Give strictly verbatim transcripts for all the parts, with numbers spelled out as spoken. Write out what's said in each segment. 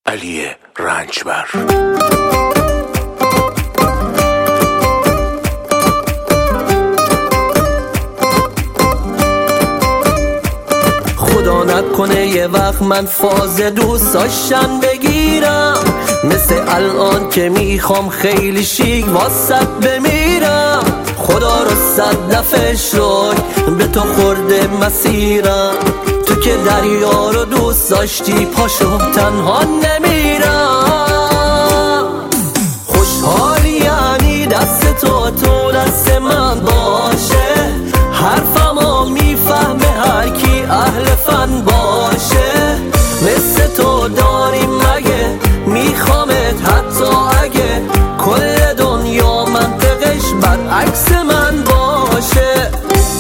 علی رنجبر. خدا نکنه یه وقت من فاز دوست داشتن بگیرم، مثل الان که میخوام خیلی شیک واسط بمیرم. خدا رو صد دفعه شکر به تو خورده مسیرم، تو که دریا رو دوست داشتی پاشو تنها نمیرم. خوشحالی یعنی دست تو تو دست من باشه، حرفمو میفهمه هر کی اهل فن باشه. مثل تو داریم مگه میخوامت حتی اگه کل دنیا منطقش برعکس من باشه.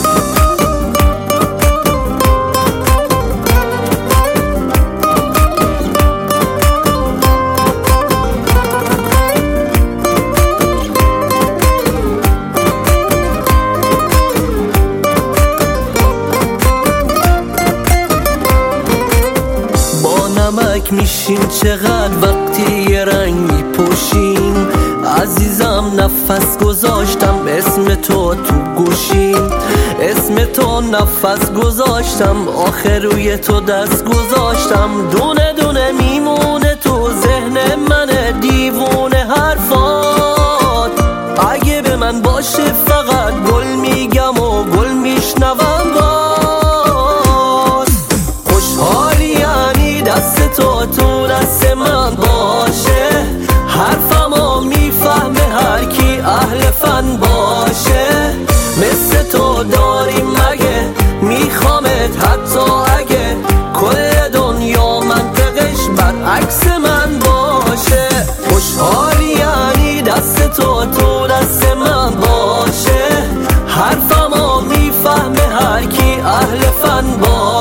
نمک میشیم چقدر وقتی یه رنگ میپوشیم. عزیزم نفس گذاشتم اسم تو تو گوشیم، اسم تو نفس گذاشتم آخر روی تو دست گذاشتم. دونه دونه میمونه تو ذهن من دیوونه حرفات، اگه به من باشه فقط گل میگم و گل میشنوم باز. خوشحالی یعنی دست تو تو دست من باشه، حرفمو میفهمه هر کی اهل فن باشه. مثل تو داریم مگه میخوامت حتی اگه کل دنیا منطقش برعکس من باشه. خوشحالی یعنی دست تو تو دست من باشه، حرفمو میفهمه هر کی اهل فن باشه.